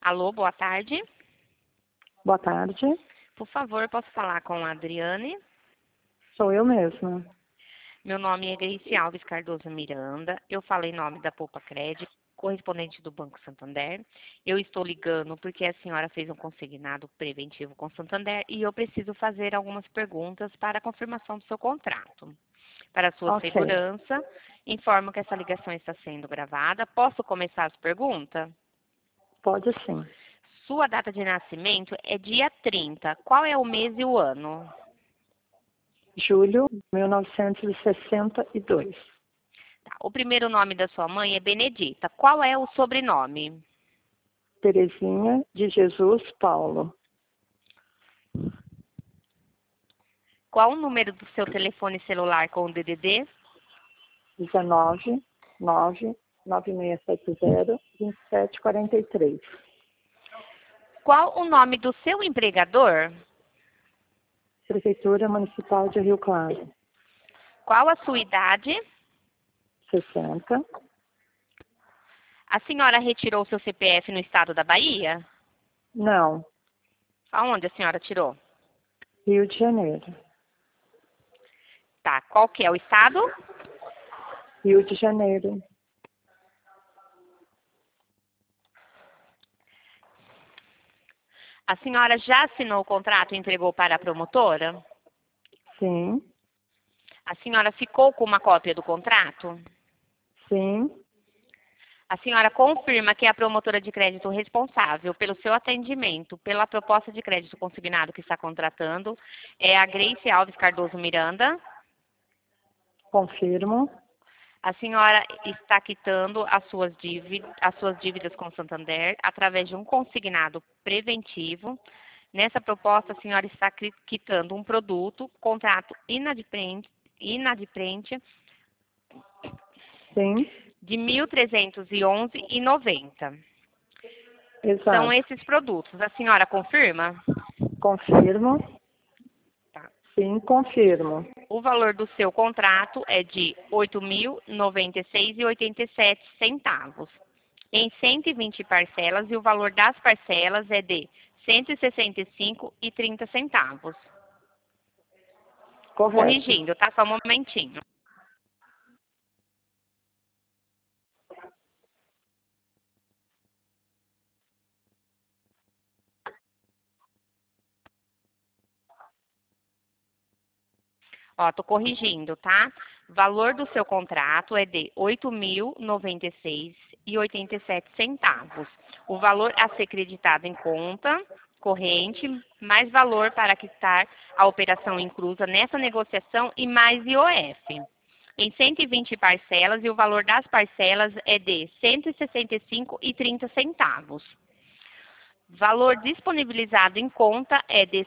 Alô, boa tarde. Boa tarde, Por favor, posso falar com a Adriane? sou eu mesma. Meu nome é Grace Alves Cardoso Miranda. Eu falo em nome da Poupa Crédito, correspondente do Banco Santander. Eu estou ligando porque a senhora fez um consignado preventivo com Santander e eu preciso fazer algumas perguntas para a confirmação do seu contrato. Para a sua Ok, segurança, informo que essa ligação está sendo gravada. Posso começar as perguntas? pode sim. Sua data de nascimento é dia 30. Qual é o mês e o ano? Julho de 1962. Tá. O primeiro nome da sua mãe é Benedita. Qual é o sobrenome? Terezinha de Jesus Paulo. Qual o número do seu telefone celular com o DDD? 19 9 9670 2743. Qual o nome do seu empregador? Prefeitura Municipal de Rio Claro. Qual a sua idade? 60. A senhora retirou seu CPF no estado da Bahia? Não, Aonde a senhora tirou? Rio de Janeiro. Tá. Qual que é o estado? Rio de Janeiro. A senhora já assinou o contrato e entregou para a promotora? Sim, A senhora ficou com uma cópia do contrato? sim, A senhora confirma que é a promotora de crédito responsável pelo seu atendimento, pela proposta de crédito consignado que está contratando, é a Grace Alves Cardoso Miranda. confirmo. A senhora está quitando as suas dívidas com Santander através de um consignado preventivo. Nessa proposta, a senhora está quitando um produto, contrato inadimplente Sim, de R$ 1.311,90. São exato. esses produtos. A senhora confirma? Confirmo. Tá. Sim, confirmo. O valor do seu contrato é de R$ 8.096,87 em 120 parcelas e o valor das parcelas é de R$ 165,30. Correto. Corrigindo, tá? Só um momentinho. Ó, tô corrigindo, tá? Valor do seu contrato é de R$ 8.096,87. O valor a ser creditado em conta corrente, mais valor para quitar a operação inclusa nessa negociação e mais IOF. Em 120 parcelas e o valor das parcelas é de R$ 165,30. Valor disponibilizado em conta é de R$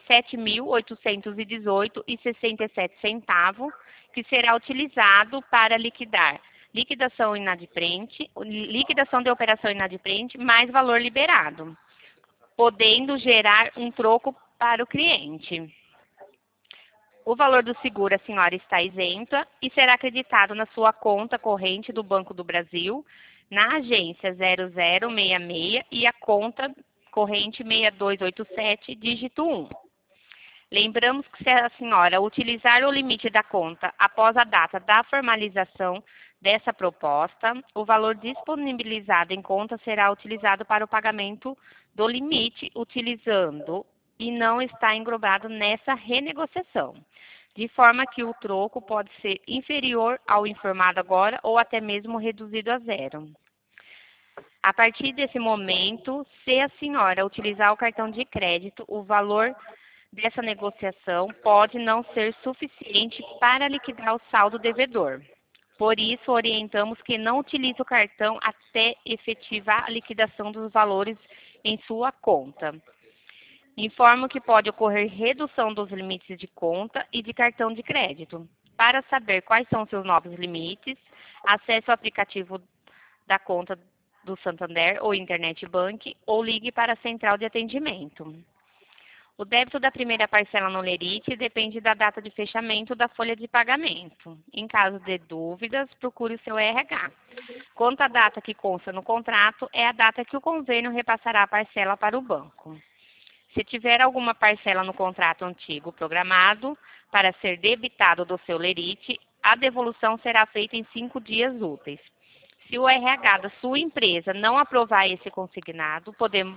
7.818,67, que será utilizado para liquidar liquidação liquidação de operação inadimplente mais valor liberado, podendo gerar um troco para o cliente. O valor do seguro a senhora está isenta e será acreditado na sua conta corrente do Banco do Brasil, na agência 0066 e a conta corrente 6287, dígito 1. Lembramos que se a senhora utilizar o limite da conta após a data da formalização dessa proposta, o valor disponibilizado em conta será utilizado para o pagamento do limite, utilizando e não está englobado nessa renegociação, de forma que o troco pode ser inferior ao informado agora ou até mesmo reduzido a zero. A partir desse momento, se a senhora utilizar o cartão de crédito, o valor dessa negociação pode não ser suficiente para liquidar o saldo devedor. Por isso, orientamos que não utilize o cartão até efetivar a liquidação dos valores em sua conta. Informo que pode ocorrer redução dos limites de conta e de cartão de crédito. Para saber quais são seus novos limites, acesse o aplicativo da conta do Santander ou Internet Bank ou ligue para a central de atendimento. O débito da primeira parcela no lerite depende da data de fechamento da folha de pagamento. Em caso de dúvidas, procure o seu RH. Quanto à data que consta no contrato, é a data que o convênio repassará a parcela para o banco. Se tiver alguma parcela no contrato antigo programado para ser debitado do seu lerite, a devolução será feita em 5 dias úteis. Se o RH da sua empresa não aprovar esse consignado,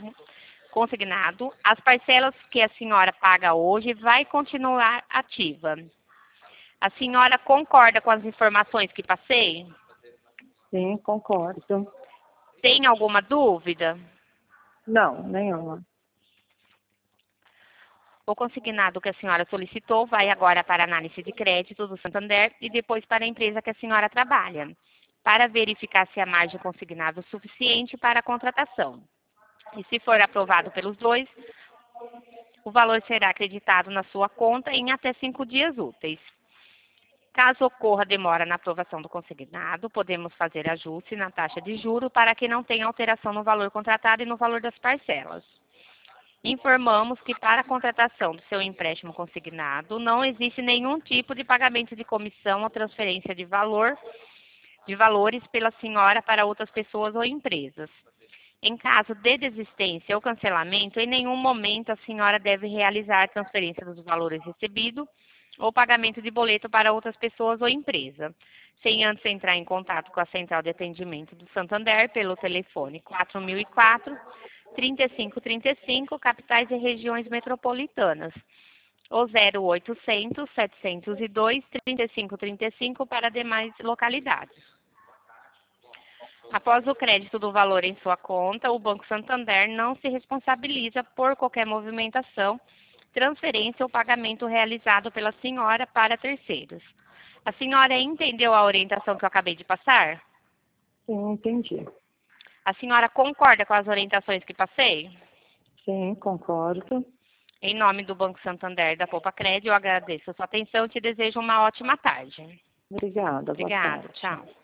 as parcelas que a senhora paga hoje vai continuar ativa. A senhora concorda com as informações que passei? Sim, concordo. Tem alguma dúvida? Não, nenhuma. O consignado que a senhora solicitou vai agora para a análise de crédito do Santander e depois para a empresa que a senhora trabalha, para verificar se a margem consignada é suficiente para a contratação. E se for aprovado pelos dois, o valor será acreditado na sua conta em até 5 dias úteis. Caso ocorra demora na aprovação do consignado, podemos fazer ajuste na taxa de juro para que não tenha alteração no valor contratado e no valor das parcelas. Informamos que para a contratação do seu empréstimo consignado não existe nenhum tipo de pagamento de comissão ou transferência de valores pela senhora para outras pessoas ou empresas. Em caso de desistência ou cancelamento, em nenhum momento a senhora deve realizar a transferência dos valores recebidos ou pagamento de boleto para outras pessoas ou empresa, sem antes entrar em contato com a Central de Atendimento do Santander pelo telefone 4004-3535, capitais e regiões metropolitanas, ou 0800-702-3535 para demais localidades. Após o crédito do valor em sua conta, o Banco Santander não se responsabiliza por qualquer movimentação, transferência ou pagamento realizado pela senhora para terceiros. A senhora entendeu a orientação que eu acabei de passar? Sim, entendi. A senhora concorda com as orientações que passei? Sim, concordo. Em nome do Banco Santander da Poupa Crédito, eu agradeço a sua atenção e te desejo uma ótima tarde. Obrigada. Boa Obrigada, tarde. tchau.